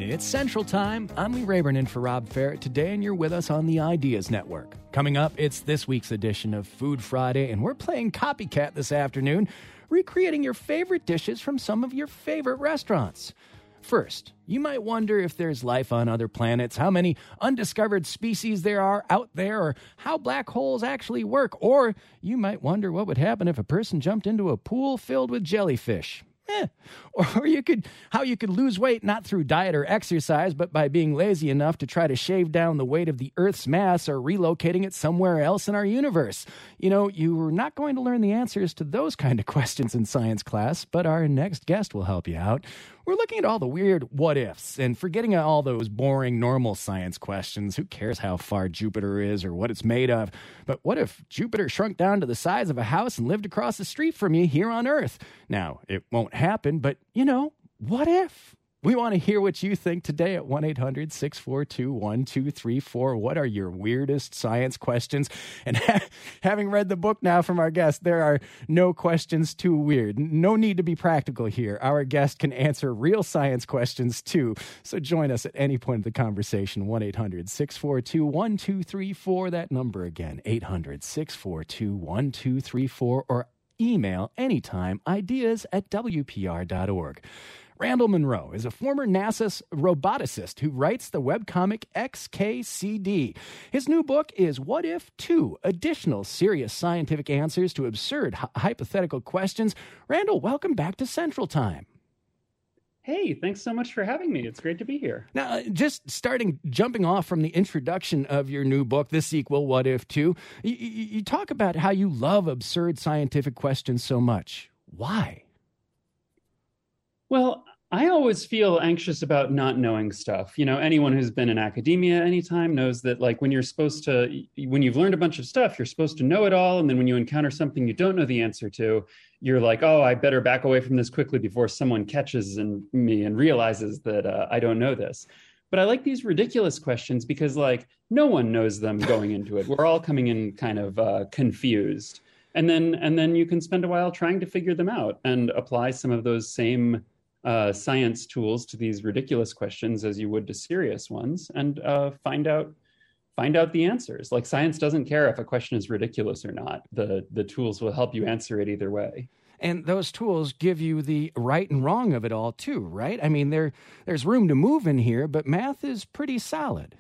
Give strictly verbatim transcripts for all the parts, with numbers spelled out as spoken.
It's Central Time. I'm Lee Rayburn in for Rob Ferrett today, and you're with us on the Ideas Network. Coming up, it's this week's edition of Food Friday, and we're playing Copycat this afternoon, recreating your favorite dishes from some of your favorite restaurants. First, you might wonder if there's life on other planets, how many undiscovered species there are out there, or how black holes actually work. Or you might wonder what would happen if a person jumped into a pool filled with jellyfish. Eh. Or you could, how you could lose weight not through diet or exercise, but by being lazy enough to try to shave down the weight of the Earth's mass or relocating it somewhere else in our universe. You know, you're not going to learn the answers to those kind of questions in science class, but our next guest will help you out. We're looking at all the weird what-ifs and forgetting all those boring normal science questions. Who cares how far Jupiter is or what it's made of? But what if Jupiter shrunk down to the size of a house and lived across the street from you here on Earth? Now, it won't happen, but, you know, what if? We want to hear what you think today at one eight hundred six four two one two three four. What are your weirdest science questions? And ha- having read the book now from our guest, there are no questions too weird. No need to be practical here. Our guest can answer real science questions too. So join us at any point of the conversation. one eight hundred six four two one two three four. That number again, eight hundred six four two one two three four, or email anytime, ideas at w p r dot org. Randall Munroe is a former NASA roboticist who writes the webcomic X K C D. His new book is What If two? Additional Serious Scientific Answers to Absurd H- Hypothetical Questions. Randall, welcome back to Central Time. Hey, thanks so much for having me. It's great to be here. Now, just starting, jumping off from the introduction of your new book, the sequel, What If two? You, you, you talk about how you love absurd scientific questions so much. Why? Well, I always feel anxious about not knowing stuff. You know, anyone who's been in academia anytime knows that, like, when you're supposed to, when you've learned a bunch of stuff, you're supposed to know it all. And then when you encounter something you don't know the answer to, you're like, oh, I better back away from this quickly before someone catches in me and realizes that uh, I don't know this. But I like these ridiculous questions because, like, no one knows them going into it. We're all coming in kind of uh, confused. And then, and then you can spend a while trying to figure them out and apply some of those same Uh, science tools to these ridiculous questions as you would to serious ones, and uh, find out find out the answers. Like, science doesn't care if a question is ridiculous or not. The the tools will help you answer it either way. And those tools give you the right and wrong of it all too, right? I mean, there there's room to move in here, but math is pretty solid.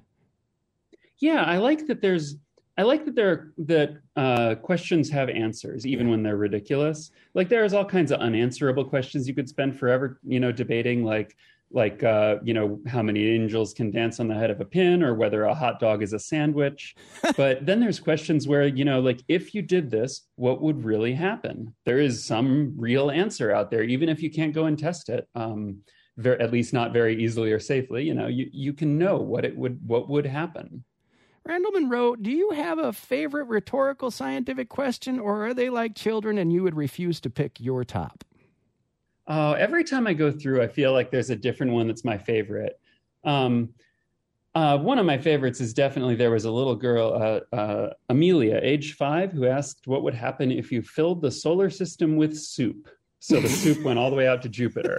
Yeah, I like that there's I like that there are, that uh, questions have answers, even when they're ridiculous. Like, there's all kinds of unanswerable questions you could spend forever, you know, debating, like, like uh, you know, how many angels can dance on the head of a pin, or whether a hot dog is a sandwich. But then there's questions where, you know, like, if you did this, what would really happen? There is some real answer out there, even if you can't go and test it, um, very, at least not very easily or safely. You know, you you can know what it would what would happen. Randall Munroe, do you have a favorite rhetorical scientific question, or are they like children and you would refuse to pick your top? Uh, every time I go through, I feel like there's a different one that's my favorite. Um, uh, one of my favorites is definitely, there was a little girl, uh, uh, Amelia, age five, who asked what would happen if you filled the solar system with soup. So the soup went all the way out to Jupiter.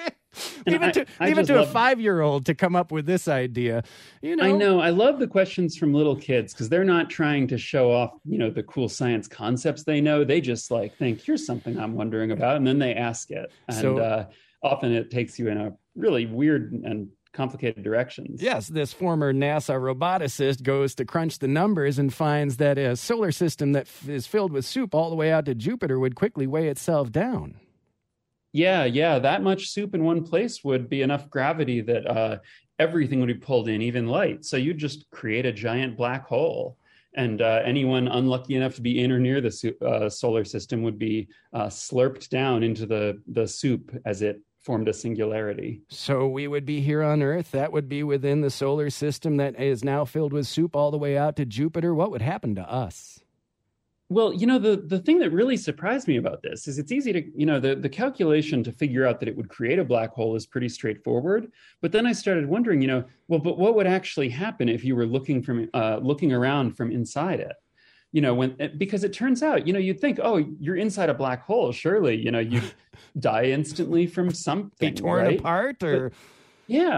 Even to, I, I even to love, a five-year-old to come up with this idea, you know. I know. I love the questions from little kids because they're not trying to show off, you know, the cool science concepts they know. They just like think, here's something I'm wondering about, and then they ask it. And so, uh, often it takes you in a really weird and complicated directions. Yes, this former NASA roboticist goes to crunch the numbers and finds that a solar system that f- is filled with soup all the way out to Jupiter would quickly weigh itself down. Yeah, yeah, that much soup in one place would be enough gravity that uh, everything would be pulled in, even light. So you'd just create a giant black hole. And uh, anyone unlucky enough to be in or near the su- uh, solar system would be uh, slurped down into the, the soup as it formed a singularity. So we would be here on Earth. That would be within the solar system that is now filled with soup all the way out to Jupiter. What would happen to us? Well, you know, the, the thing that really surprised me about this is it's easy to, you know, the, the calculation to figure out that it would create a black hole is pretty straightforward. But then I started wondering, you know, well, but what would actually happen if you were looking from uh, looking around from inside it? You know, when because it turns out, you know, you'd think, oh, you're inside a black hole. Surely, you know, you'd die instantly from something. Be torn right? apart or. But, yeah.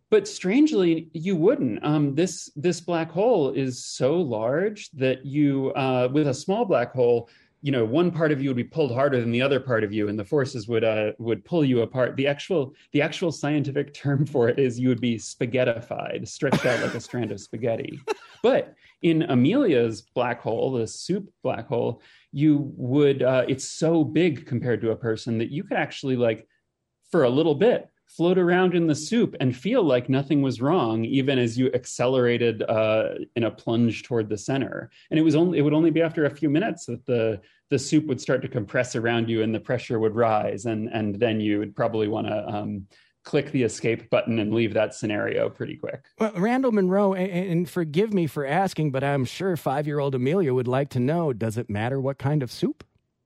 But strangely, you wouldn't. Um, this this black hole is so large that you, uh, with a small black hole, you know, one part of you would be pulled harder than the other part of you, and the forces would uh, would pull you apart. The actual the actual scientific term for it is you would be spaghettified, stretched out like a strand of spaghetti. But in Amelia's black hole, the soup black hole, you would uh, it's so big compared to a person that you could actually, like, for a little bit, float around in the soup and feel like nothing was wrong, even as you accelerated uh, in a plunge toward the center. And it was only it would only be after a few minutes that the the soup would start to compress around you and the pressure would rise, and and then you would probably want to um, click the escape button and leave that scenario pretty quick. Well, Randall Munroe, and, and forgive me for asking, but I'm sure five-year-old Amelia would like to know: does it matter what kind of soup?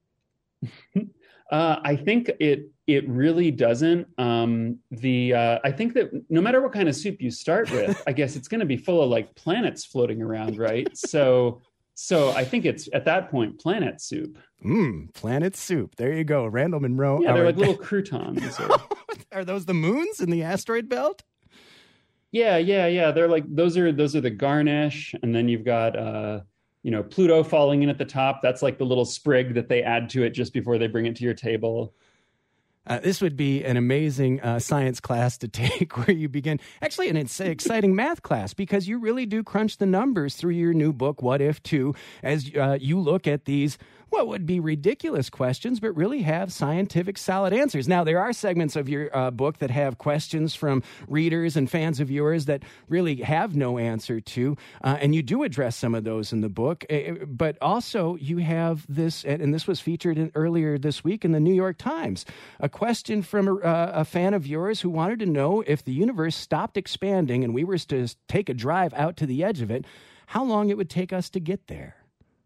Uh, I think it it really doesn't. Um, the uh, I think that no matter what kind of soup you start with, I guess it's going to be full of, like, planets floating around, right? So so I think it's at that point planet soup. Mmm, planet soup. There you go, Randall Munroe. Yeah, they're our... like little croutons. Or... Are those the moons in the asteroid belt? Yeah, yeah, yeah. They're like those are those are the garnish, and then you've got. Uh, You know, Pluto falling in at the top. That's like the little sprig that they add to it just before they bring it to your table. Uh, this would be an amazing uh, science class to take where you begin. Actually, an it's exciting math class, because you really do crunch the numbers through your new book, What If two, as uh, you look at these what would be ridiculous questions, but really have scientific solid answers. Now, there are segments of your uh, book that have questions from readers and fans of yours that really have no answer to, uh, and you do address some of those in the book. Uh, but also, you have this, and this was featured in, earlier this week in the New York Times, a question from a, uh, a fan of yours who wanted to know if the universe stopped expanding and we were to take a drive out to the edge of it, how long it would take us to get there.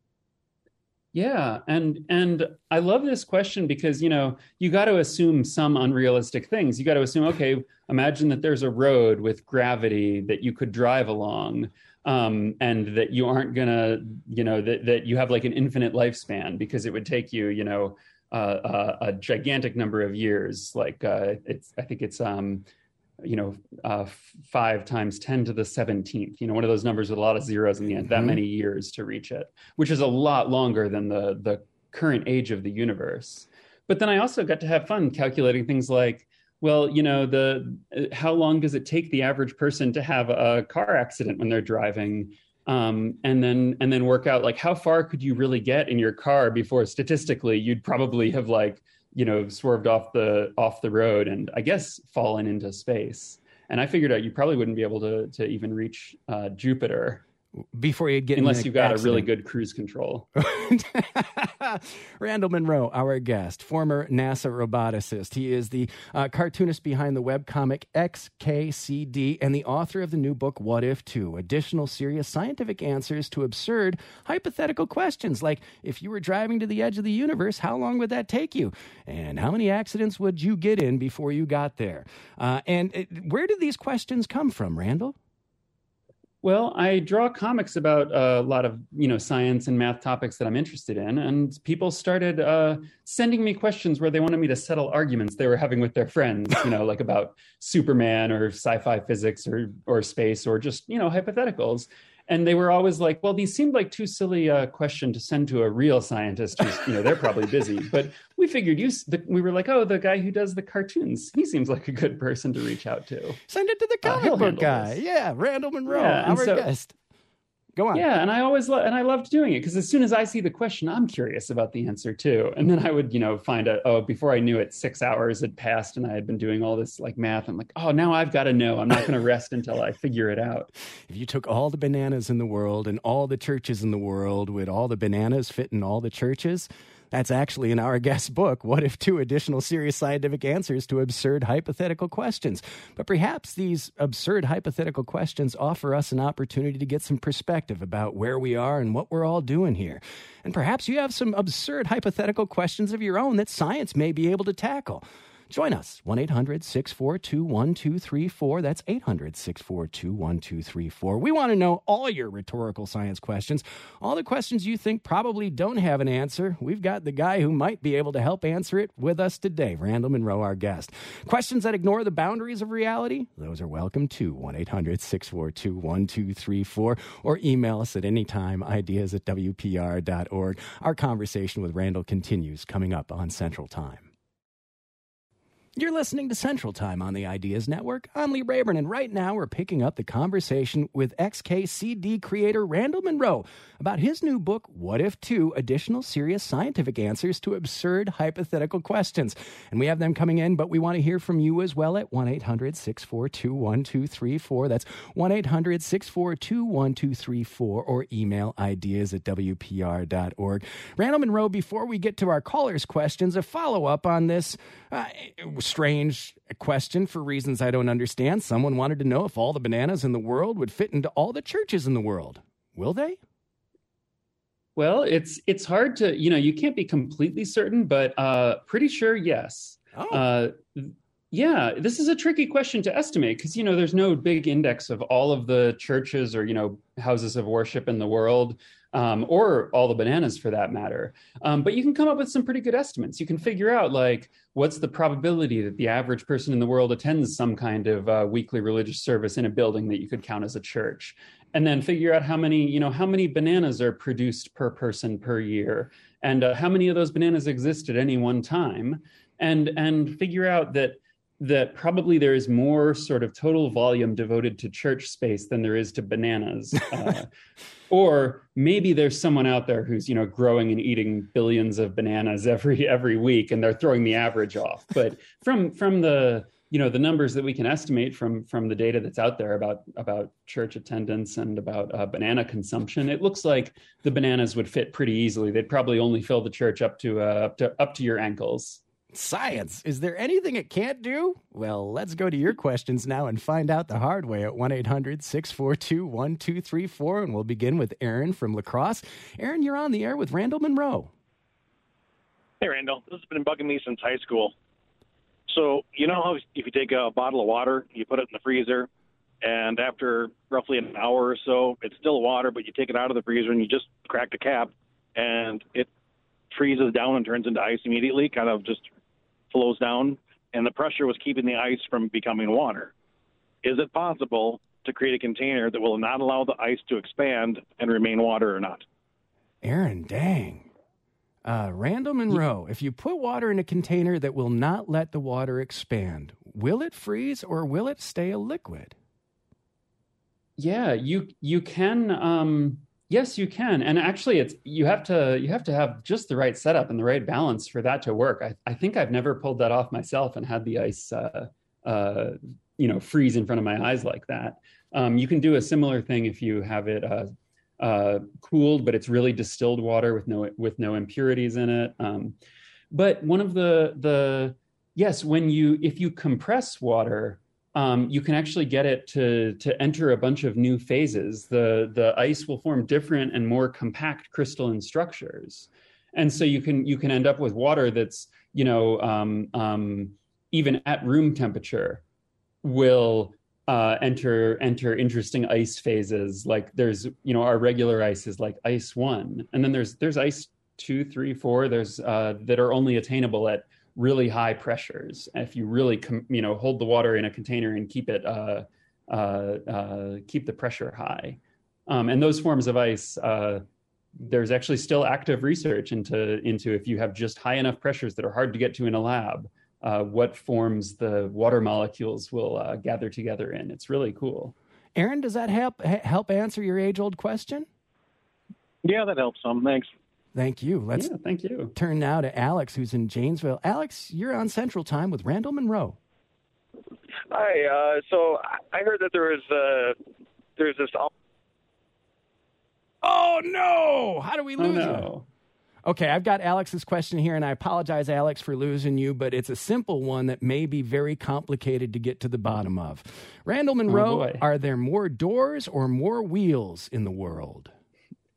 Yeah, and and I love this question because, you know, you got to assume some unrealistic things. You got to assume, okay, imagine that there's a road with gravity that you could drive along, um, and that you aren't gonna, you know, that that you have like an infinite lifespan because it would take you, you know, uh, uh, a gigantic number of years. Like uh, it's, I think it's. Um, you know, uh, five times ten to the seventeenth, you know, one of those numbers with a lot of zeros in the end, that mm-hmm. many years to reach it, which is a lot longer than the, the current age of the universe. But then I also got to have fun calculating things like, well, you know, the, how long does it take the average person to have a car accident when they're driving? Um, and then, and then work out like, how far could you really get in your car before statistically you'd probably have like, you know, swerved off the off the road and I guess fallen into space. And I figured out you probably wouldn't be able to to even reach uh, Jupiter before you get unless you've got accident. a really good cruise control. Randall Munroe, our guest, former NASA roboticist. He is the uh, cartoonist behind the webcomic X K C D and the author of the new book, What If two? Additional serious scientific answers to absurd hypothetical questions like, if you were driving to the edge of the universe, how long would that take you? And how many accidents would you get in before you got there? Uh, and it, where did these questions come from, Randall? Well, I draw comics about a lot of, you know, science and math topics that I'm interested in, and people started uh, sending me questions where they wanted me to settle arguments they were having with their friends, you know, like about Superman or sci-fi physics or or space or just, you know, hypotheticals. And they were always like, well, these seemed like too silly a question to send to a real scientist who's, you know, they're probably busy. But we figured you, the, we were like, oh, the guy who does the cartoons, he seems like a good person to reach out to. Send it to the comic uh, book guy. This. Yeah, Randall Munroe, yeah, our so, guest. Go on. Yeah, and I always lo- and I loved doing it because as soon as I see the question, I'm curious about the answer too. And then I would, you know, find out, oh, before I knew it, six hours had passed and I had been doing all this like math. I'm like, oh, now I've got to know. I'm not going to rest until I figure it out. If you took all the bananas in the world and all the churches in the world, would all the bananas fit in all the churches? That's actually in our guest book, What If two? Additional serious scientific answers to absurd hypothetical questions. But perhaps these absurd hypothetical questions offer us an opportunity to get some perspective about where we are and what we're all doing here. And perhaps you have some absurd hypothetical questions of your own that science may be able to tackle. Join us, one eight hundred six four two one two three four. That's eight hundred six four two one two three four. We want to know all your rhetorical science questions, all the questions you think probably don't have an answer. We've got the guy who might be able to help answer it with us today, Randall Munroe, our guest. Questions that ignore the boundaries of reality? Those are welcome too, one eight hundred six four two one two three four, or email us at any time, ideas at w p r dot org. Our conversation with Randall continues coming up on Central Time. You're listening to Central Time on the Ideas Network. I'm Lee Rayburn, and right now we're picking up the conversation with X K C D creator Randall Munroe about his new book, What If two? Additional Serious Scientific Answers to Absurd Hypothetical Questions. And we have them coming in, but we want to hear from you as well at one eight hundred six four two one two three four. That's one eight hundred six four two one two three four, or email ideas at w p r dot org. Randall Munroe, before we get to our callers' questions, a follow-up on this uh, strange question for reasons I don't understand. Someone wanted to know if all the bananas in the world would fit into all the churches in the world. Will they? Well, it's it's hard to, you know, you can't be completely certain, but uh, pretty sure yes. Oh. Uh, yeah, this is a tricky question to estimate because, you know, there's no big index of all of the churches or, you know, houses of worship in the world. Um, or all the bananas for that matter. Um, but you can come up with some pretty good estimates. You can figure out, like, what's the probability that the average person in the world attends some kind of uh, weekly religious service in a building that you could count as a church. And then figure out how many, you know, how many bananas are produced per person per year, and uh, how many of those bananas exist at any one time. And, and figure out that that probably there is more sort of total volume devoted to church space than there is to bananas. Uh, or maybe there's someone out there who's, you know, growing and eating billions of bananas every every week, and they're throwing the average off. But from from the, you know, the numbers that we can estimate from from the data that's out there about about church attendance and about uh, banana consumption, it looks like the bananas would fit pretty easily. They'd probably only fill the church up to uh, up to up to your ankles. Science. Is there anything it can't do? Well, let's go to your questions now and find out the hard way at one eight hundred six four two one two three four. And we'll begin with Aaron from La Crosse. Aaron, you're on the air with Randall Munroe. Hey, Randall. This has been bugging me since high school. So, you know how if you take a bottle of water, you put it in the freezer, and after roughly an hour or so, it's still water, but you take it out of the freezer and you just crack the cap, and it freezes down and turns into ice immediately, kind of just flows down, and the pressure was keeping the ice from becoming water. Is it possible to create a container that will not allow the ice to expand and remain water or not? Aaron, dang. Uh, Randall Munroe, if you put water in a container that will not let the water expand, will it freeze or will it stay a liquid? Yeah, you you can... Um... Yes, you can. And actually, it's you have to you have to have just the right setup and the right balance for that to work. I, I think I've never pulled that off myself and had the ice, uh, uh, you know, freeze in front of my eyes like that. Um, you can do a similar thing if you have it uh, uh, cooled, but it's really distilled water with no with no impurities in it. Um, but one of the the yes, when you if you compress water, Um, you can actually get it to to enter a bunch of new phases. The the ice will form different and more compact crystalline structures, and so you can you can end up with water that's, you know, um, um, even at room temperature will uh, enter enter interesting ice phases. Like there's, you know, our regular ice is like ice one, and then there's there's ice two, three, four. There's uh, that are only attainable at really high pressures. If you really, com- you know, hold the water in a container and keep it, uh, uh, uh, keep the pressure high. Um, and those forms of ice, uh, there's actually still active research into, into if you have just high enough pressures that are hard to get to in a lab, uh, what forms the water molecules will uh, gather together in. It's really cool. Aaron, does that help help answer your age-old question? Yeah, that helps some. Thanks. Thank you. Let's yeah, thank you. turn now to Alex, who's in Janesville. Alex, you're on Central Time with Randall Munroe. Hi. Uh, so I heard that there was uh, there's this. Oh no! How do we lose oh, no. you? Okay, I've got Alex's question here, and I apologize, Alex, for losing you, but it's a simple one that may be very complicated to get to the bottom of. Randall Munroe, oh, are there more doors or more wheels in the world?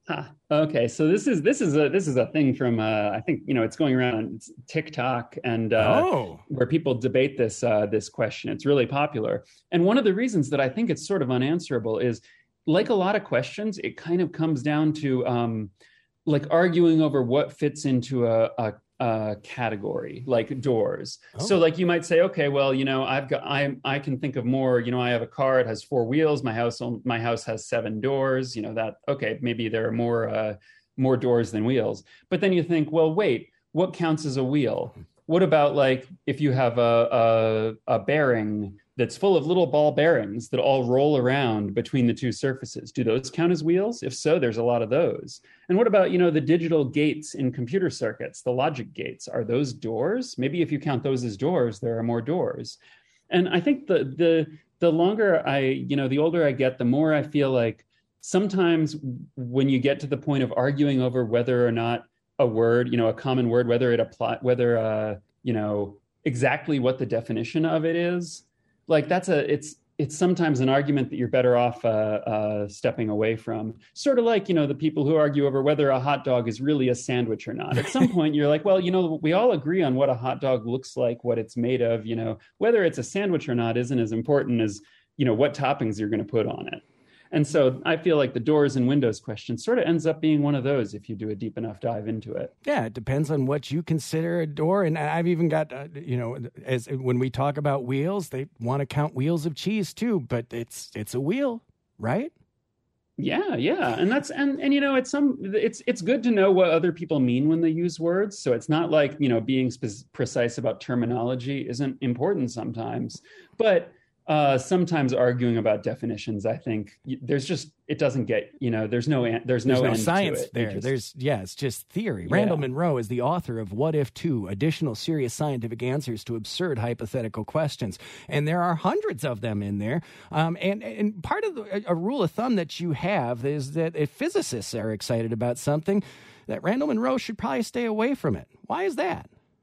Huh. Okay, so this is this is a this is a thing from uh, I think you know it's going around on TikTok and uh, Oh. where people debate this uh, this question. It's really popular, and one of the reasons that I think it's sort of unanswerable is, like a lot of questions, it kind of comes down to um, like arguing over what fits into a, a, a category, like doors. Oh. So like you might say, okay, well, you know, I've got, I I can think of more, you know, I have a car, it has four wheels, my house, my house has seven doors, you know, that, okay, maybe there are more, uh, more doors than wheels. But then you think, well, wait, what counts as a wheel? What about like if you have a, a, a bearing that's full of little ball bearings that all roll around between the two surfaces? Do those count as wheels? If so, there's a lot of those. And what about, you know, the digital gates in computer circuits, the logic gates? Are those doors? Maybe if you count those as doors, there are more doors. And I think the the the longer I, you know, the older I get, the more I feel like sometimes when you get to the point of arguing over whether or not a word, you know, a common word, whether it apply, whether, uh, you know, exactly what the definition of it is, like that's a, it's, it's sometimes an argument that you're better off uh, uh, stepping away from. Sort of like, you know, the people who argue over whether a hot dog is really a sandwich or not. At some point, you're like, well, you know, we all agree on what a hot dog looks like, what it's made of, you know, whether it's a sandwich or not isn't as important as, you know, what toppings you're going to put on it. And so I feel like the doors and windows question sort of ends up being one of those if you do a deep enough dive into it. Yeah, it depends on what you consider a door. And I've even got, uh, you know, as when we talk about wheels, they want to count wheels of cheese too, but it's it's a wheel, right? Yeah, yeah. And that's and and you know, it's some it's it's good to know what other people mean when they use words. So it's not like, you know, being spe- precise about terminology isn't important sometimes. But Uh, sometimes arguing about definitions, I think there's just, it doesn't get, you know, there's no, there's no, there's no end science to it. there. Just, there's, yeah, it's just theory. Yeah. Randall Munroe is the author of What If two, Additional Serious Scientific Answers to Absurd Hypothetical Questions. And there are hundreds of them in there. Um, and, and part of the, a rule of thumb that you have is that if physicists are excited about something, that Randall Munroe should probably stay away from it. Why is that?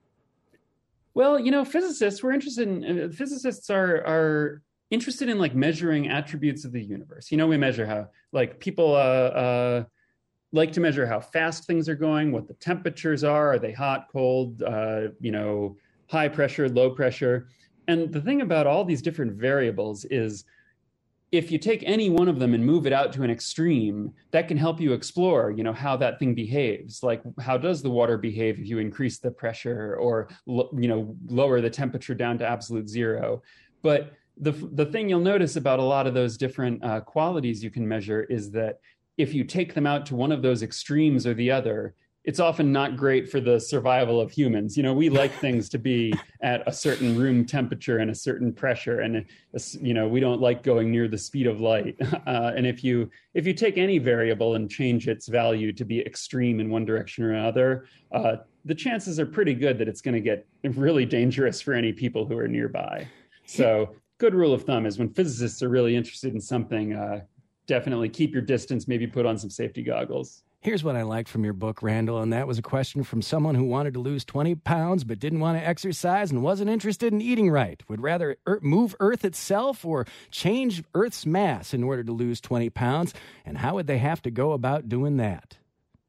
Well, you know, physicists, we're interested in, uh, physicists are, are, interested in like measuring attributes of the universe. You know, we measure how like people uh, uh, like to measure how fast things are going, what the temperatures are. Are they hot, cold, uh, you know, high pressure, low pressure? And the thing about all these different variables is if you take any one of them and move it out to an extreme, that can help you explore, you know, how that thing behaves. Like how does the water behave if you increase the pressure or, you know, lower the temperature down to absolute zero? But The the thing you'll notice about a lot of those different uh, qualities you can measure is that if you take them out to one of those extremes or the other, it's often not great for the survival of humans. You know, we like things to be at a certain room temperature and a certain pressure, and you know, we don't like going near the speed of light. Uh, and if you if you take any variable and change its value to be extreme in one direction or another, uh, the chances are pretty good that it's going to get really dangerous for any people who are nearby. So. Good rule of thumb is when physicists are really interested in something, uh, definitely keep your distance, maybe put on some safety goggles. Here's what I liked from your book, Randall, and that was a question from someone who wanted to lose twenty pounds but didn't want to exercise and wasn't interested in eating right. Would rather er- move Earth itself or change Earth's mass in order to lose twenty pounds, and how would they have to go about doing that?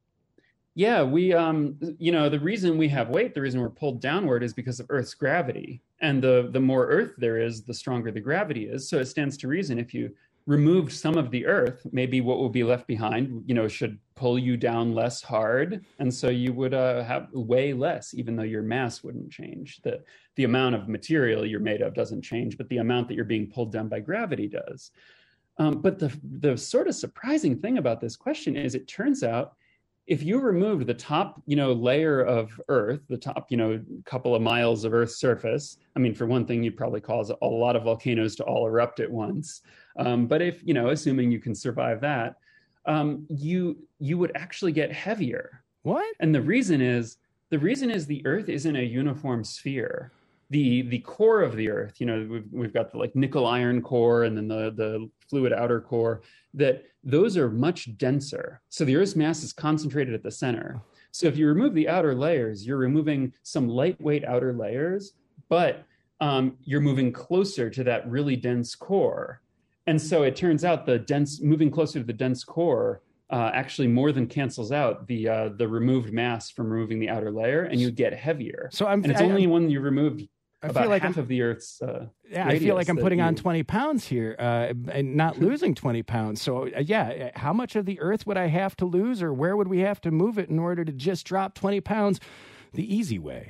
Yeah, we, um, you know, the reason we have weight, the reason we're pulled downward is because of Earth's gravity. And the, the more Earth there is, the stronger the gravity is. So it stands to reason if you removed some of the Earth, maybe what will be left behind, you know, should pull you down less hard. And so you would uh, have weigh less, even though your mass wouldn't change. The, the amount of material you're made of doesn't change, but the amount that you're being pulled down by gravity does. Um, but the, the sort of surprising thing about this question is it turns out if you removed the top, you know, layer of Earth, the top, you know, couple of miles of Earth's surface, I mean, for one thing, you'd probably cause a lot of volcanoes to all erupt at once. Um, but if, you know, assuming you can survive that, um, you you would actually get heavier. What? And the reason is, the reason is the Earth isn't a uniform sphere. The the core of the Earth, you know, we've, we've got the like nickel iron core and then the, the fluid outer core, that those are much denser. So the Earth's mass is concentrated at the center. So if you remove the outer layers, you're removing some lightweight outer layers, but um, you're moving closer to that really dense core. And so it turns out the dense, moving closer to the dense core uh, actually more than cancels out the uh, the removed mass from removing the outer layer, and you get heavier. So I'm, and it's I, only I'm, when you removed I about feel like half I'm, of the Earth's uh, yeah, I feel like I'm putting you, on twenty pounds here uh, and not losing twenty pounds. So, uh, yeah, how much of the Earth would I have to lose, or where would we have to move it in order to just drop twenty pounds the easy way?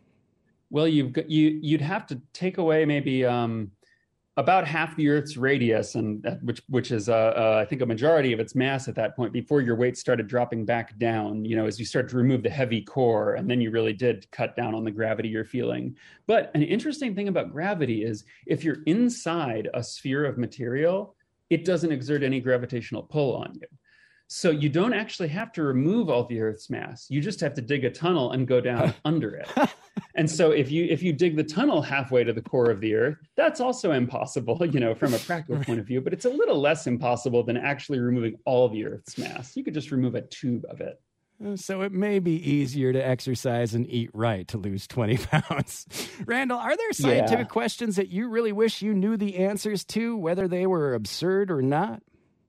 Well, you've got, you, you'd have to take away maybe um, about half the Earth's radius, and uh, which which is, uh, uh, I think, a majority of its mass at that point, before your weight started dropping back down, you know, as you start to remove the heavy core, and then you really did cut down on the gravity you're feeling. But an interesting thing about gravity is if you're inside a sphere of material, it doesn't exert any gravitational pull on you. So you don't actually have to remove all the Earth's mass. You just have to dig a tunnel and go down under it. And so if you if you dig the tunnel halfway to the core of the Earth, that's also impossible, you know, from a practical point of view. But it's a little less impossible than actually removing all the Earth's mass. You could just remove a tube of it. So it may be easier to exercise and eat right to lose twenty pounds. Randall, are there scientific yeah. questions that you really wish you knew the answers to, whether they were absurd or not?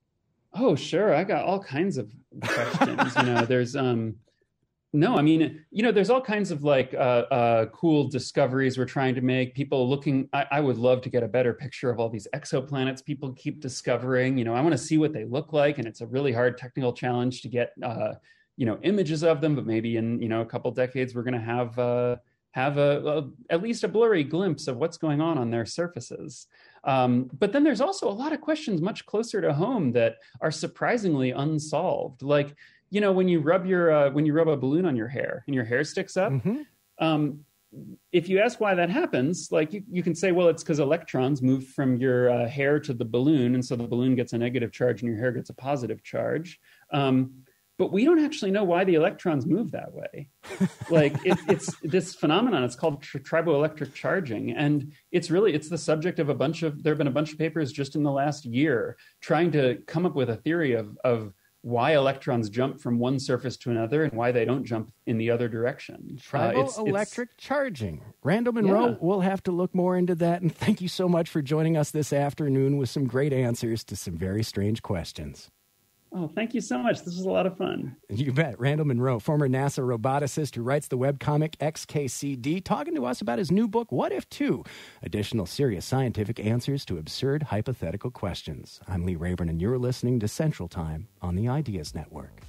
Oh, sure. I got all kinds of questions. you know, there's, um, no, I mean, you know, there's all kinds of like uh, uh, cool discoveries we're trying to make. People looking, I, I would love to get a better picture of all these exoplanets people keep discovering. You know, I want to see what they look like. And it's a really hard technical challenge to get, uh, you know, images of them. But maybe in, you know, a couple decades, we're going to have, uh, have a, a, at least a blurry glimpse of what's going on on their surfaces. Um, but then there's also a lot of questions much closer to home that are surprisingly unsolved. Like, you know, when you rub your uh, when you rub a balloon on your hair and your hair sticks up, mm-hmm. um, if you ask why that happens, like you, you can say, well, it's because electrons move from your uh, hair to the balloon, and so the balloon gets a negative charge and your hair gets a positive charge. Um, but we don't actually know why the electrons move that way. Like it, it's this phenomenon. It's called tri- triboelectric charging, and it's really it's the subject of a bunch of. There have been a bunch of papers just in the last year trying to come up with a theory of of. why electrons jump from one surface to another and why they don't jump in the other direction. Triboelectric uh, charging. Randall Munroe, yeah. We'll have to look more into that. And thank you so much for joining us this afternoon with some great answers to some very strange questions. Oh, thank you so much. This was a lot of fun. You bet. Randall Munroe, former NASA roboticist who writes the webcomic X K C D, talking to us about his new book, What If two? Additional serious scientific answers to absurd hypothetical questions. I'm Lee Rayburn, and you're listening to Central Time on the Ideas Network.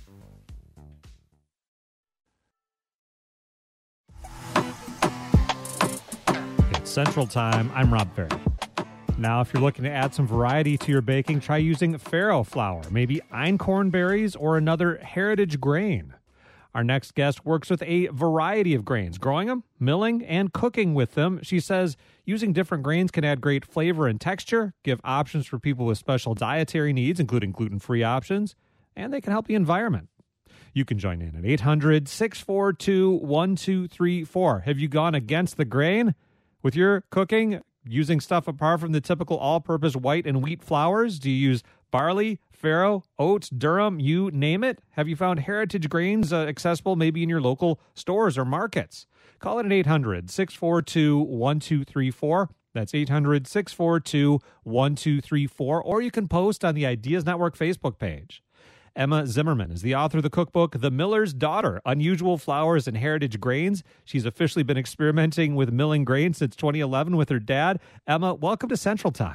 It's Central Time. I'm Rob Ferry. Now, if you're looking to add some variety to your baking, try using farro flour, maybe einkorn berries, or another heritage grain. Our next guest works with a variety of grains, growing them, milling, and cooking with them. She says using different grains can add great flavor and texture, give options for people with special dietary needs, including gluten-free options, and they can help the environment. You can join in at eight hundred, six four two, one two three four. Have you gone against the grain with your cooking? Using stuff apart from the typical all-purpose white and wheat flours? Do you use barley, farro, oats, durum, you name it? Have you found heritage grains uh, accessible maybe in your local stores or markets? Call it at eight hundred, six four two, one two three four. That's eight hundred, six four two, one two three four. Or you can post on the Ideas Network Facebook page. Emma Zimmerman is the author of the cookbook, The Miller's Daughter, Unusual Flours and Heritage Grains. She's officially been experimenting with milling grains since twenty eleven with her dad. Emma, welcome to Central Time.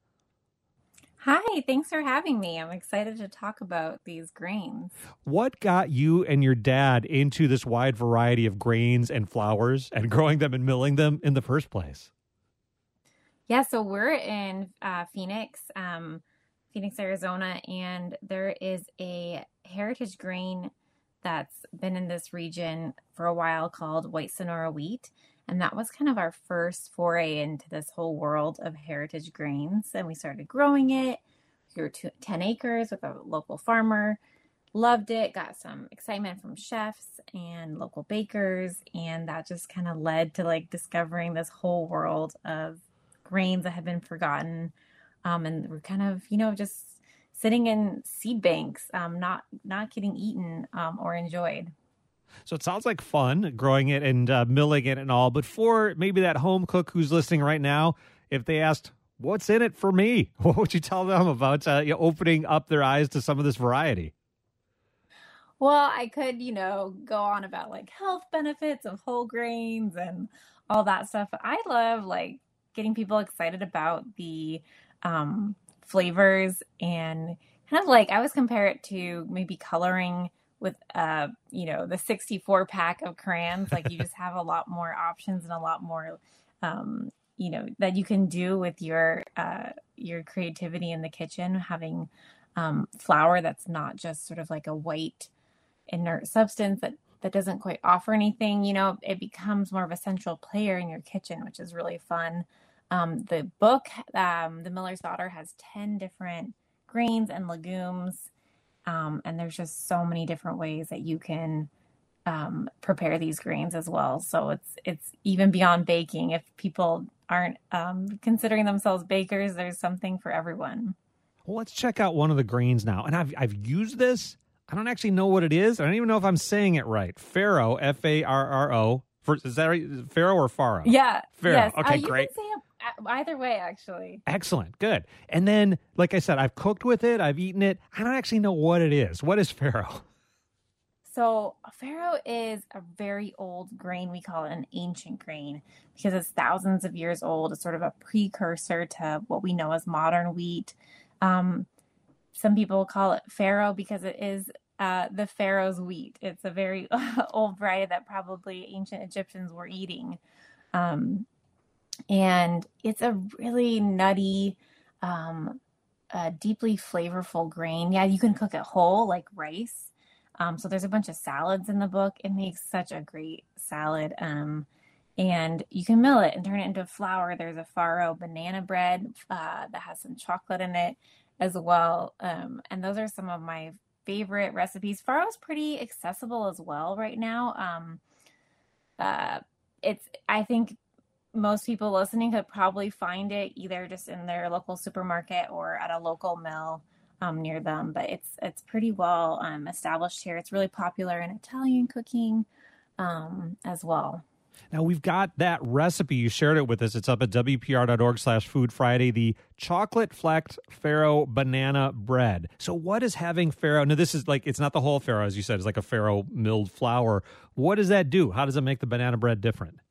Hi, thanks for having me. I'm excited to talk about these grains. What got you and your dad into this wide variety of grains and flours and growing them and milling them in the first place? Yeah, so we're in uh, Phoenix, um, Phoenix, Arizona, and there is a heritage grain that's been in this region for a while called white Sonora wheat. And that was kind of our first foray into this whole world of heritage grains. And we started growing it. We were two, ten acres with a local farmer. Loved it. Got some excitement from chefs and local bakers. And that just kind of led to like discovering this whole world of grains that have been forgotten. Um, and we're kind of, you know, just sitting in seed banks, um, not not getting eaten um, or enjoyed. So it sounds like fun growing it and uh, milling it and all. But for maybe that home cook who's listening right now, if they asked, what's in it for me? What would you tell them about uh, you know, opening up their eyes to some of this variety? Well, I could, you know, go on about like health benefits of whole grains and all that stuff. But I love like getting people excited about the um, flavors and kind of like I always compare it to maybe coloring with, uh, you know, the sixty-four pack of crayons. Like you just have a lot more options and a lot more, um, you know, that you can do with your uh, your creativity in the kitchen. Having um, flour that's not just sort of like a white inert substance that that doesn't quite offer anything, you know, it becomes more of a central player in your kitchen, which is really fun. Um, the book, um, The Miller's Daughter, has ten different grains and legumes, um, and there's just so many different ways that you can um, prepare these grains as well. So it's it's even beyond baking. If people aren't um, considering themselves bakers, there's something for everyone. Well, let's check out one of the grains now. And I've I've used this. I don't actually know what it is. I don't even know if I'm saying it right. Farro, F A R R O. For, is that right? Farro or Farro? Yeah. Farro. Yes. Okay, uh, you great. Can say it either way, actually. Excellent. Good. And then, like I said, I've cooked with it. I've eaten it. I don't actually know what it is. What is farro? So farro is a very old grain. We call it an ancient grain because it's thousands of years old. It's sort of a precursor to what we know as modern wheat. Um, some people call it farro because it is uh, the pharaoh's wheat. It's a very old variety that probably ancient Egyptians were eating. Um, and it's a really nutty, um, uh, deeply flavorful grain. Yeah, you can cook it whole like rice. Um, so there's a bunch of salads in the book. It makes such a great salad. Um, and you can mill it and turn it into flour. There's a farro banana bread uh, that has some chocolate in it as well. Um, and those are some of my favorite recipes. Farro is pretty accessible as well right now. Um, uh, it's, I think most people listening could probably find it either just in their local supermarket or at a local mill um, near them. But it's it's pretty well um, established here. It's really popular in Italian cooking um, as well. Now, we've got that recipe. You shared it with us. It's up at W P R dot org slash Food Friday, the chocolate flecked farro banana bread. So what is having farro? Now, this is like, it's not the whole farro, as you said. It's like a farro milled flour. What does that do? How does it make the banana bread different?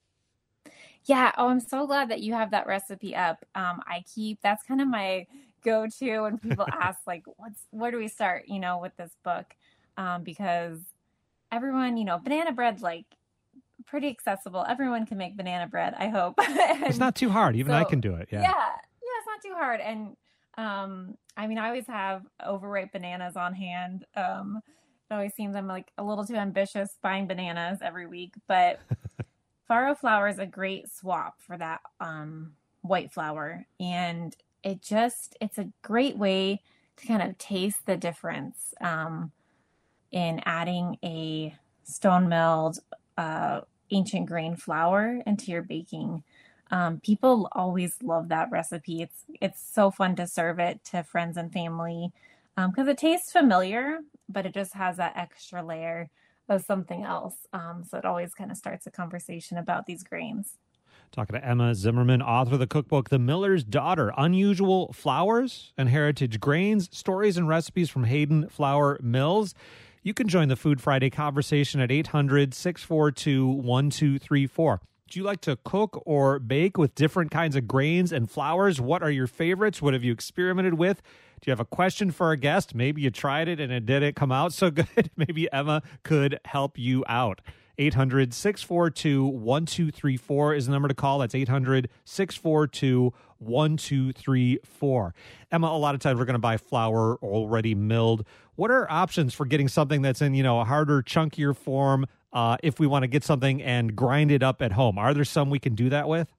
Yeah. Oh, I'm so glad that you have that recipe up. Um, I keep, that's kind of my go-to when people ask, like, what's, where do we start, you know, with this book? Um, because everyone, you know, banana bread, like, pretty accessible. Everyone can make banana bread, I hope. And it's not too hard. Even so, I can do it. Yeah. Yeah. Yeah. It's not too hard. And, um, I mean, I always have overripe bananas on hand. Um, it always seems I'm like a little too ambitious buying bananas every week, but farro flour is a great swap for that, um, white flour. And it just, it's a great way to kind of taste the difference, um, in adding a stone milled, uh, ancient grain flour into your baking. Um, people always love that recipe. It's it's so fun to serve it to friends and family because um, it tastes familiar, but it just has that extra layer of something else. Um, so it always kind of starts a conversation about these grains. Talking to Emma Zimmerman, author of the cookbook, The Miller's Daughter, Unusual Flours and Heritage Grains, Stories and Recipes from Hayden Flour Mills. You can join the Food Friday conversation at eight hundred, six four two, one two three four. Do you like to cook or bake with different kinds of grains and flours? What are your favorites? What have you experimented with? Do you have a question for our guest? Maybe you tried it and it didn't come out so good. Maybe Emma could help you out. eight hundred, six four two, one two three four is the number to call. That's eight hundred, six four two, one two three four. Emma, a lot of times we're going to buy flour already milled. What are options for getting something that's in, you know, a harder, chunkier form uh, if we want to get something and grind it up at home? Are there some we can do that with?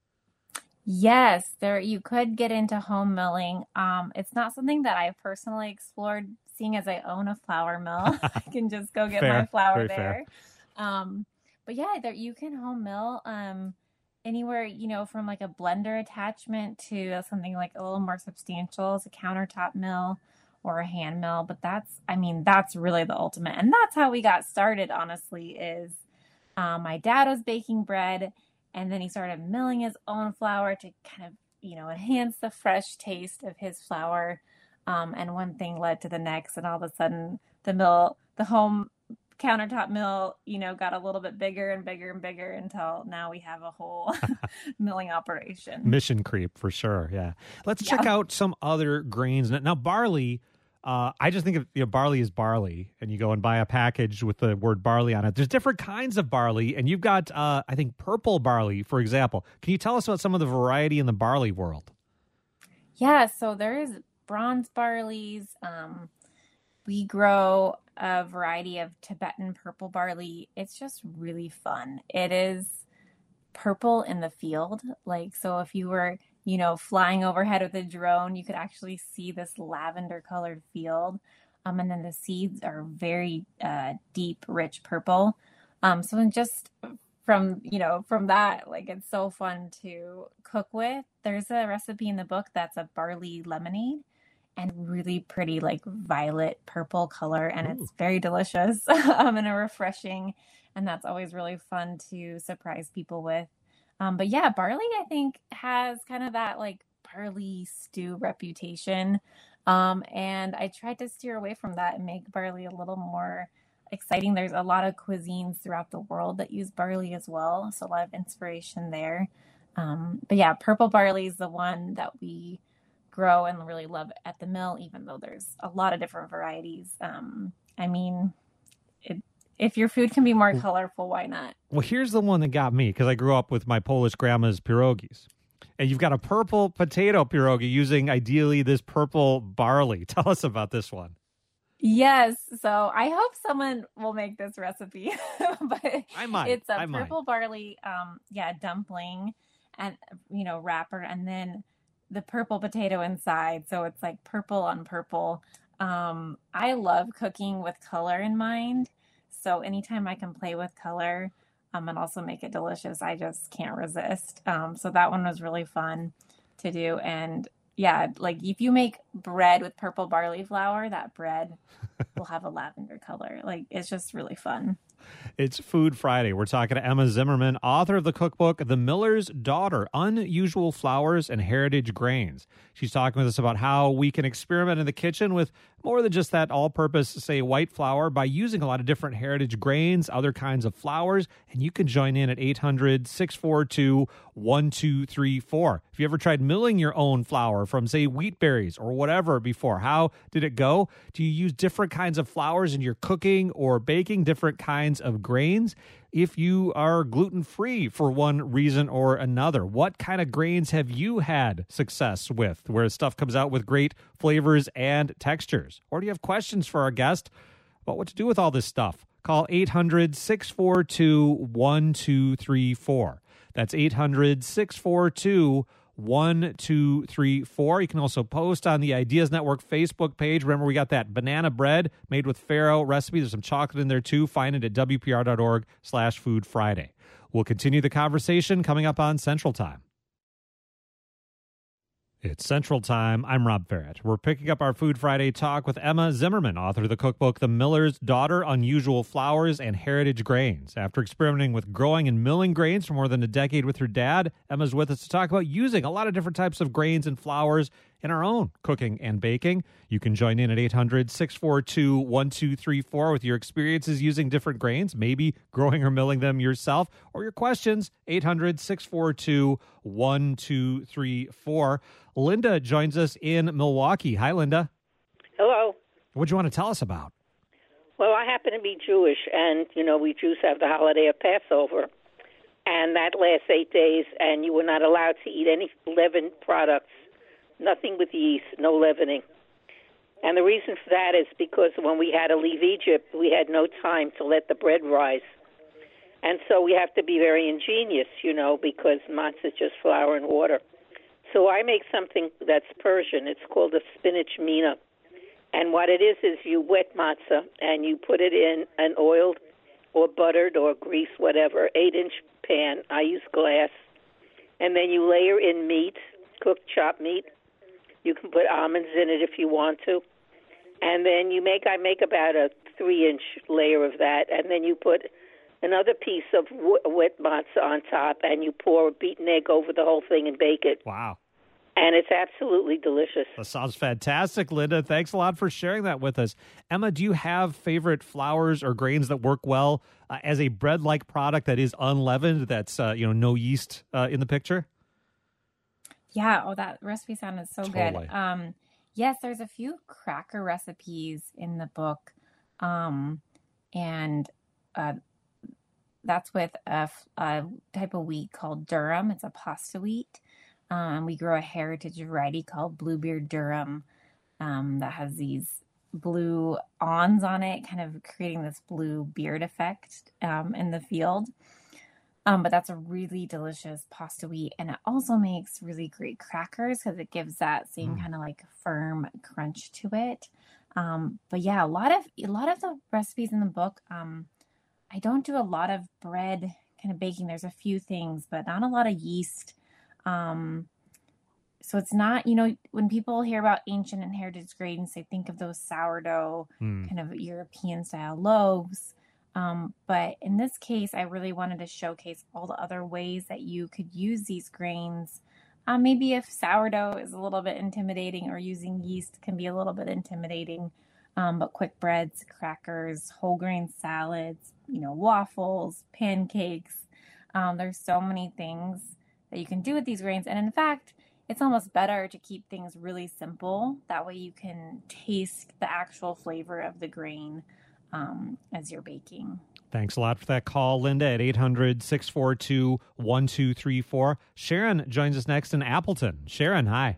Yes, there you could get into home milling. Um, it's not something that I've personally explored, seeing as I own a flour mill. I can just go get Fair. my flour Very there. fair. Um, but yeah, there you can home mill um, anywhere, you know, from like a blender attachment to something like a little more substantial as a countertop mill or a hand mill. But that's, I mean, that's really the ultimate. And that's how we got started, honestly, is um, my dad was baking bread and then he started milling his own flour to kind of, you know, enhance the fresh taste of his flour. Um, and one thing led to the next, and all of a sudden the mill the home countertop mill, you know, got a little bit bigger and bigger and bigger until now we have a whole milling operation. Mission creep for sure. Yeah. Let's check Yeah. out some other grains. Now, barley, uh, I just think of, you know, barley is barley, and you go and buy a package with the word barley on it. There's different kinds of barley, and you've got, uh, I think, purple barley, for example. Can you tell us about some of the variety in the barley world? Yeah, so there is bronze barleys. Um, we grow a variety of Tibetan purple barley. It's just really fun. It is purple in the field. Like, so if you were, you know, flying overhead with a drone, you could actually see this lavender colored field. Um, and then the seeds are very uh, deep, rich purple. Um, so in just from, you know, from that, like, it's so fun to cook with. There's a recipe in the book that's a barley lemonade and really pretty, like, violet purple color. And Ooh. It's very delicious um, and a refreshing. And that's always really fun to surprise people with. Um, but yeah, barley, I think, has kind of that like barley stew reputation. Um, and I tried to steer away from that and make barley a little more exciting. There's a lot of cuisines throughout the world that use barley as well. So a lot of inspiration there. Um, but yeah, purple barley is the one that we grow and really love at the mill, even though there's a lot of different varieties. Um, I mean, it, if your food can be more colorful, why not? Well, here's the one that got me, because I grew up with my Polish grandma's pierogies. And you've got a purple potato pierogi using, ideally, this purple barley. Tell us about this one. Yes. So I hope someone will make this recipe. But I might. It's a I purple might. barley, um, yeah, dumpling and, you know, wrapper, and then the purple potato inside. So it's like purple on purple. Um, I love cooking with color in mind. So anytime I can play with color um, and also make it delicious, I just can't resist. Um, so that one was really fun to do. And yeah, like if you make bread with purple barley flour, that bread will have a lavender color. Like, it's just really fun. It's Food Friday. We're talking to Emma Zimmerman, author of the cookbook, The Miller's Daughter, Unusual Flours and Heritage Grains. She's talking with us about how we can experiment in the kitchen with more than just that all-purpose, say, white flour by using a lot of different heritage grains, other kinds of flours, and you can join in at eight hundred, six four two, one two three four. If you ever tried milling your own flour from, say, wheat berries or whatever before, how did it go? Do you use different kinds of flours in your cooking or baking, different kinds of grains? If you are gluten-free for one reason or another, what kind of grains have you had success with, where stuff comes out with great flavors and textures? Or do you have questions for our guest about what to do with all this stuff? Call eight hundred, six four two, one two three four. That's eight hundred, six four two, one two three four. You can also post on the Ideas Network Facebook page. Remember, we got that banana bread made with farro recipe. There's some chocolate in there too. Find it at W P R dot org slash Food Friday. We'll continue the conversation coming up on Central Time. It's Central Time. I'm Rob Ferret. We're picking up our Food Friday talk with Emma Zimmerman, author of the cookbook, The Miller's Daughter, Unusual Flours and Heritage Grains. After experimenting with growing and milling grains for more than a decade with her dad, Emma's with us to talk about using a lot of different types of grains and flours in our own cooking and baking. You can join in at eight hundred, six four two, one two three four with your experiences using different grains, maybe growing or milling them yourself, or your questions, eight hundred, six four two, one two three four. Linda joins us in Milwaukee. Hi, Linda. Hello. What do you want to tell us about? Well, I happen to be Jewish, and, you know, we Jews have the holiday of Passover, and that lasts eight days, and you were not allowed to eat any leavened products, nothing with yeast, no leavening. And the reason for that is because when we had to leave Egypt, we had no time to let the bread rise. And so we have to be very ingenious, you know, because matzah is just flour and water. So I make something that's Persian. It's called a spinach mina. And what it is is you wet matzah and you put it in an oiled or buttered or grease, whatever, eight-inch pan. I use glass. And then you layer in meat, cooked chopped meat. You can put almonds in it if you want to. And then you make, I make about a three-inch layer of that. And then you put another piece of wet matzah on top, and you pour a beaten egg over the whole thing and bake it. Wow. and it's absolutely delicious. That sounds fantastic, Linda. Thanks a lot for sharing that with us. Emma, do you have favorite flours or grains that work well uh, as a bread-like product that is unleavened, that's uh, you know no yeast uh, in the picture? Yeah. Oh, that recipe sounded so Totally. good. Um, yes, there's a few cracker recipes in the book, um, and uh, that's with a, f- a type of wheat called durum. It's a pasta wheat. Um, we grow a heritage variety called Bluebeard durum um, that has these blue awns on it, kind of creating this blue beard effect um, in the field. Um, but that's a really delicious pasta wheat, and it also makes really great crackers because it gives that same Mm. kind of like firm crunch to it. Um, but yeah, a lot of a lot of the recipes in the book. Um, I don't do a lot of bread kind of baking. There's a few things, but not a lot of yeast. Um, so it's not, you know, when people hear about ancient and heritage grains, they think of those sourdough Mm. kind of European style loaves. Um, but in this case, I really wanted to showcase all the other ways that you could use these grains. Uh, maybe if sourdough is a little bit intimidating or using yeast can be a little bit intimidating. Um, but quick breads, crackers, whole grain salads, you know, waffles, pancakes. Um, there's so many things that you can do with these grains. And in fact, it's almost better to keep things really simple. That way you can taste the actual flavor of the grain um, as you're baking. Thanks a lot for that call, Linda, at eight hundred, six four two, one two three four. Sharon joins us next in Appleton. Sharon, hi.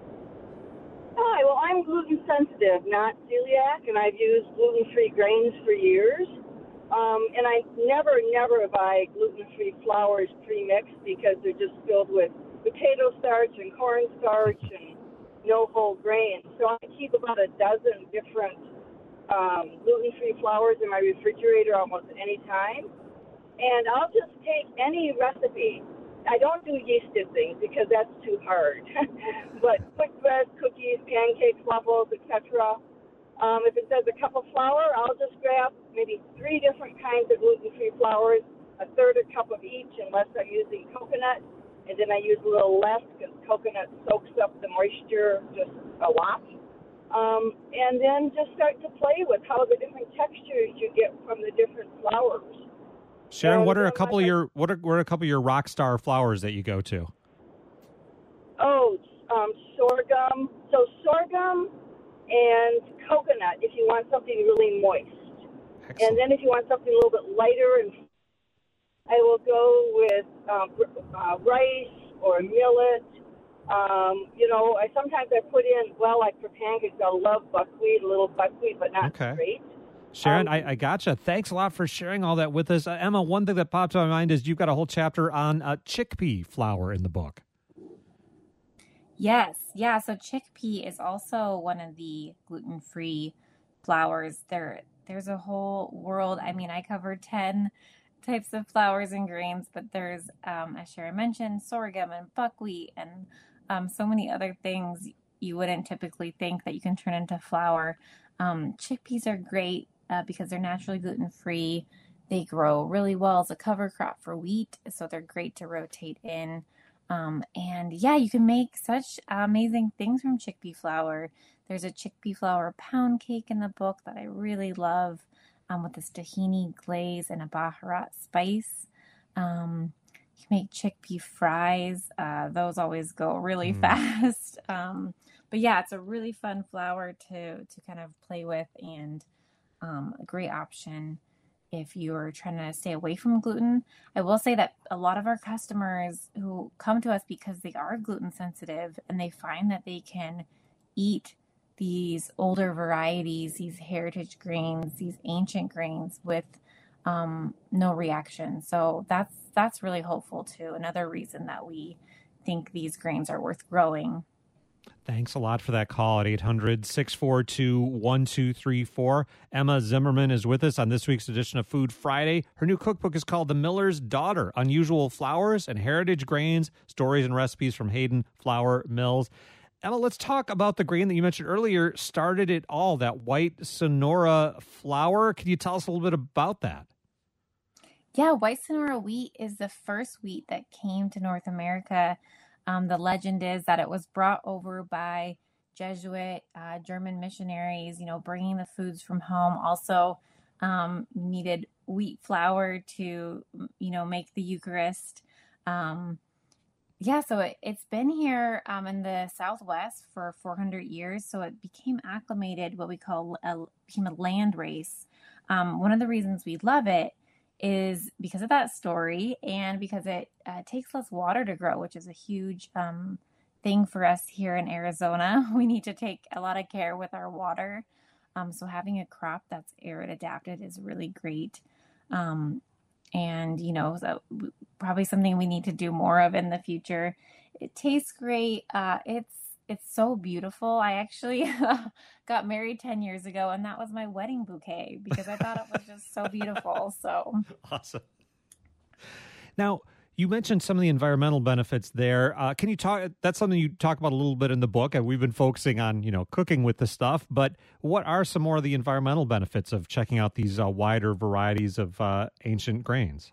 Hi, well, I'm gluten sensitive, not celiac, and I've used gluten-free grains for years. Um, and I never, never buy gluten-free flours pre-mixed because they're just filled with potato starch and cornstarch and no whole grains. So I keep about a dozen different um, gluten-free flours in my refrigerator almost any time. And I'll just take any recipe. I don't do yeasted things because that's too hard. But quick bread, cookies, pancakes, waffles, et cetera. Um, if it says a cup of flour, I'll just grab maybe three different kinds of gluten-free flours, a third a cup of each, unless I'm using coconut. And then I use a little less because coconut soaks up the moisture just a lot. Um, and then just start to play with how the different textures you get from the different flours. Sharon, And, what are a um, couple I- of your what are, what are a couple of your rock star flours that you go to? Oh, um, sorghum. So sorghum and coconut if you want something really moist. Excellent. And then if you want something a little bit lighter, and I will go with um, uh, rice or millet. Um, you know, I sometimes I put in, well, like for pancakes, I love buckwheat, a little buckwheat, but not Okay. straight. Sharon, Um, I, I gotcha. Thanks a lot for sharing all that with us. Uh, Emma, one thing that popped to my mind is you've got a whole chapter on uh, chickpea flour in the book. Yes, yeah. So chickpea is also one of the gluten-free flours. There, there's a whole world. I mean, I covered ten types of flours and grains, but there's, um, as Sharon mentioned, sorghum and buckwheat and um, so many other things you wouldn't typically think that you can turn into flour. Um, chickpeas are great uh, because they're naturally gluten-free. They grow really well as a cover crop for wheat, so they're great to rotate in. Um, and yeah, you can make such amazing things from chickpea flour. There's a chickpea flour pound cake in the book that I really love um, with this tahini glaze and a baharat spice. Um, you can make chickpea fries. Uh, those always go really Mm. fast. Um, but yeah, it's a really fun flour to, to kind of play with and um, a great option if you're trying to stay away from gluten. I will say that a lot of our customers who come to us because they are gluten sensitive and they find that they can eat these older varieties, these heritage grains, these ancient grains with um, no reaction. So that's that's really hopeful too. Another reason that we think these grains are worth growing. Thanks a lot for that call at eight hundred, six four two, one two three four. Emma Zimmerman is with us on this week's edition of Food Friday. Her new cookbook is called The Miller's Daughter, Unusual Flours and Heritage Grains, Stories and Recipes from Hayden Flour Mills. Emma, let's talk about the grain that you mentioned earlier, started it all, that white Sonora flour. Can you tell us a little bit about that? Yeah, white Sonora wheat is the first wheat that came to North America Um, the legend is that it was brought over by Jesuit uh, German missionaries, you know, bringing the foods from home. Also um, needed wheat flour to, you know, make the Eucharist. Um, yeah, so it, it's been here um, in the Southwest for four hundred years. So it became acclimated, what we call a, became a land race. Um, one of the reasons we love it is because of that story and because it uh, takes less water to grow, which is a huge um, thing for us here in Arizona. We need to take a lot of care with our water. Um, so having a crop that's arid adapted is really great. Um, and, you know, so probably something we need to do more of in the future. It tastes great. Uh, it's It's so beautiful. I actually got married ten years ago, and that was my wedding bouquet because I thought it was just so beautiful. So awesome. Now, you mentioned some of the environmental benefits there. Uh, can you talk? That's something you talk about a little bit in the book, and we've been focusing on, you know, cooking with the stuff. But what are some more of the environmental benefits of checking out these uh, wider varieties of uh, ancient grains?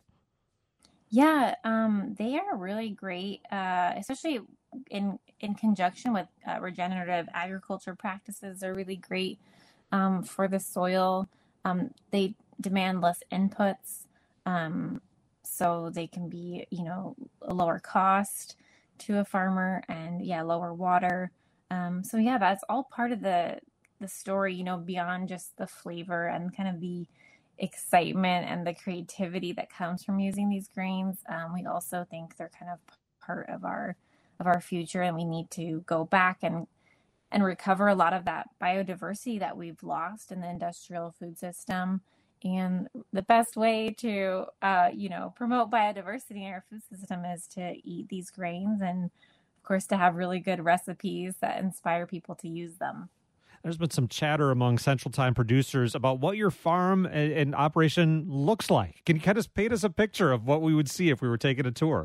Yeah, um, they are really great, uh, especially in in conjunction with uh, regenerative agriculture practices. They're really great um, for the soil. Um, they demand less inputs, um, so they can be, you know, a lower cost to a farmer, and yeah, lower water. Um, so yeah, that's all part of the the story. You know, beyond just the flavor and kind of the excitement and the creativity that comes from using these grains. Um, we also think they're kind of part of our of our future, and we need to go back and and recover a lot of that biodiversity that we've lost in the industrial food system. And the best way to uh, you know promote biodiversity in our food system is to eat these grains, and of course to have really good recipes that inspire people to use them. There's been some chatter among Central Time producers about what your farm and, and operation looks like. Can you kind of paint us a picture of what we would see if we were taking a tour?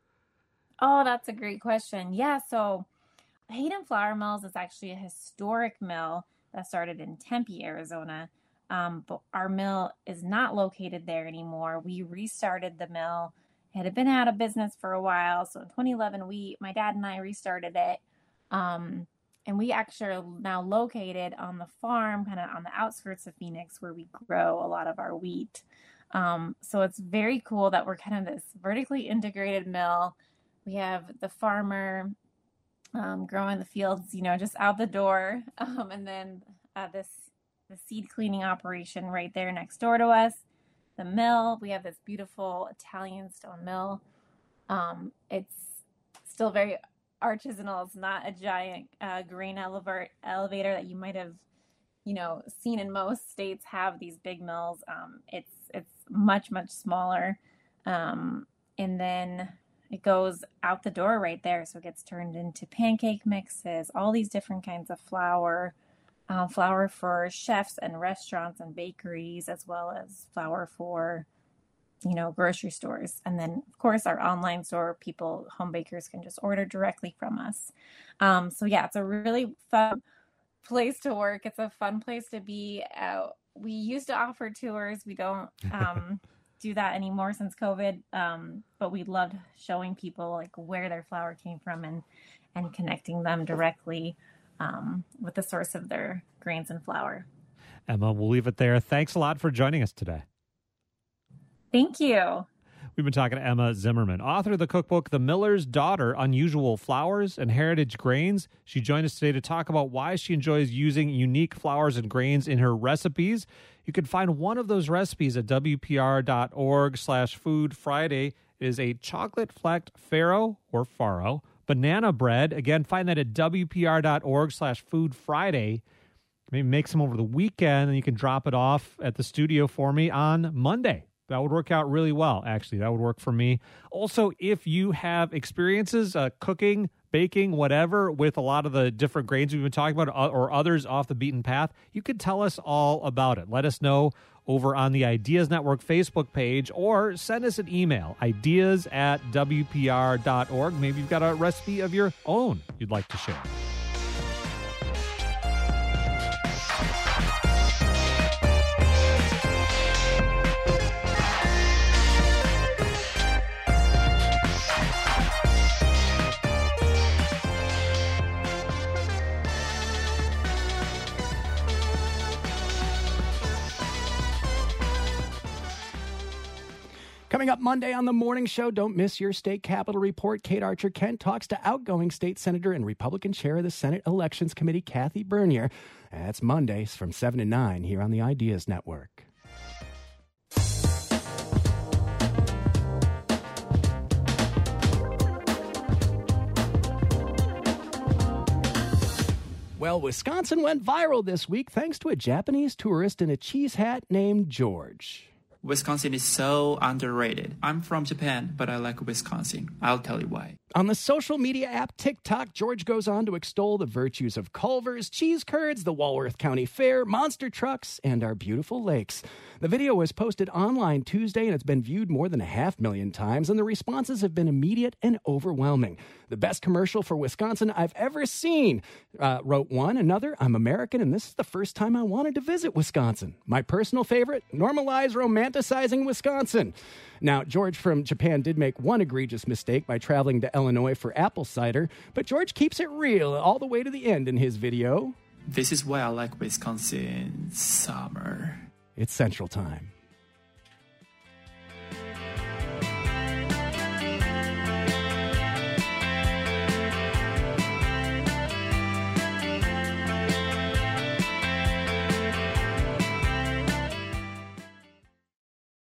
Oh, that's a great question. Yeah, so Hayden Flour Mills is actually a historic mill that started in Tempe, Arizona. Um, but our mill is not located there anymore. We restarted the mill. It had been out of business for a while. So in twenty eleven, we, my dad and I restarted it. Um, And we actually are now located on the farm, kind of on the outskirts of Phoenix, where we grow a lot of our wheat. Um, so it's very cool that we're kind of this vertically integrated mill. We have the farmer um, growing the fields, you know, just out the door. Um, and then uh, this the seed cleaning operation right there next door to us. The mill, we have this beautiful Italian stone mill. Um, it's still very artisanal. It's not a giant uh, grain elevator elevator that you might have, you know, seen in most states have these big mills. Um, it's it's much much smaller, um, and then it goes out the door right there. So it gets turned into pancake mixes, all these different kinds of flour, uh, flour for chefs and restaurants and bakeries, as well as flour for, you know, grocery stores. And then of course our online store, people, home bakers can just order directly from us. Um, so yeah, it's a really fun place to work. It's a fun place to be. Uh, we used to offer tours. We don't um, do that anymore since COVID. Um, but we loved showing people like where their flour came from and, and connecting them directly um, with the source of their grains and flour. Emma, we'll leave it there. Thanks a lot for joining us today. Thank you. We've been talking to Emma Zimmerman, author of the cookbook, The Miller's Daughter, Unusual Flours and Heritage Grains. She joined us today to talk about why she enjoys using unique flours and grains in her recipes. You can find one of those recipes at wpr.org slash food Friday. It is a chocolate flecked farro or farro banana bread. Again, find that at wpr.org slash food Friday. Maybe make some over the weekend, and you can drop it off at the studio for me on Monday. That would work out really well, actually. That would work for me. Also, if you have experiences uh, cooking, baking, whatever, with a lot of the different grains we've been talking about or others off the beaten path, you could tell us all about it. Let us know over on the Ideas Network Facebook page or send us an email, ideas at w p r dot org. Maybe you've got a recipe of your own you'd like to share. Coming up Monday on the morning show, don't miss your state capitol report. Kate Archer-Kent talks to outgoing state senator and Republican chair of the Senate Elections Committee, Kathy Bernier. That's Mondays from seven to nine here on the Ideas Network. Well, Wisconsin went viral this week thanks to a Japanese tourist in a cheese hat named George. Wisconsin is so underrated. I'm from Japan, but I like Wisconsin. I'll tell you why. On the social media app TikTok, George goes on to extol the virtues of Culver's, cheese curds, the Walworth County Fair, monster trucks, and our beautiful lakes. The video was posted online Tuesday, and it's been viewed more than a half million times, and the responses have been immediate and overwhelming. The best commercial for Wisconsin I've ever seen, uh, wrote one. Another, I'm American, and this is the first time I wanted to visit Wisconsin. My personal favorite, normalize romanticizing Wisconsin. Now, George from Japan did make one egregious mistake by traveling to Illinois for apple cider, but George keeps it real all the way to the end in his video. This is why I like Wisconsin summer. It's Central Time.